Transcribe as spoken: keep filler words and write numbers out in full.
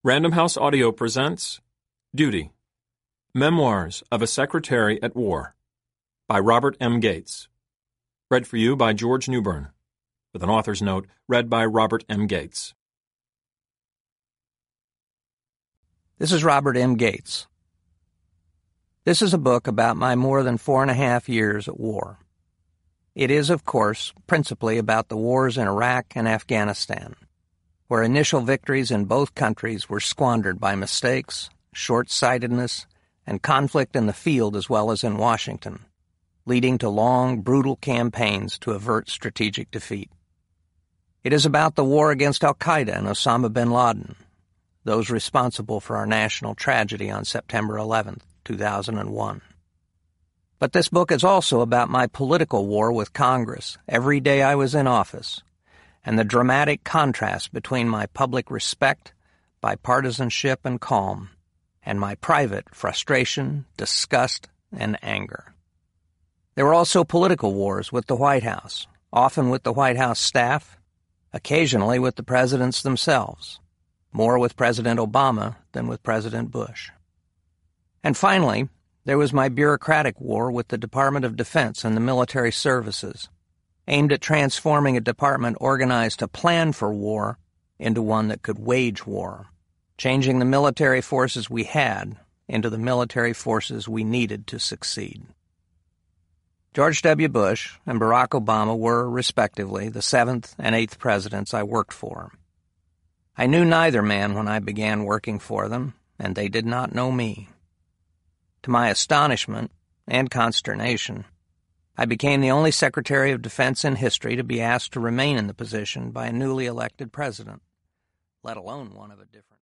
Random House Audio presents Duty, Memoirs of a Secretary at War by Robert M. Gates. Read for you by George Newbern, with an author's note read by Robert M. Gates. This is Robert M. Gates. This is a book about my more than four and a half years at war. It is, of course, principally about the wars in Iraq and Afghanistan, where initial victories in both countries were squandered by mistakes, short-sightedness, and conflict in the field as well as in Washington, leading to long, brutal campaigns to avert strategic defeat. It is about the war against al-Qaeda and Osama bin Laden, those responsible for our national tragedy on September eleventh, two thousand one. But this book is also about my political war with Congress every day I was in office, and the dramatic contrast between my public respect, bipartisanship, and calm, and my private frustration, disgust, and anger. There were also political wars with the White House, often with the White House staff, occasionally with the presidents themselves, more with President Obama than with President Bush. And finally, there was my bureaucratic war with the Department of Defense and the military services, aimed at transforming a department organized to plan for war into one that could wage war, changing the military forces we had into the military forces we needed to succeed. George W. Bush and Barack Obama were, respectively, the seventh and eighth presidents I worked for. I knew neither man when I began working for them, and they did not know me. To my astonishment and consternation, I became the only Secretary of Defense in history to be asked to remain in the position by a newly elected president, let alone one of a different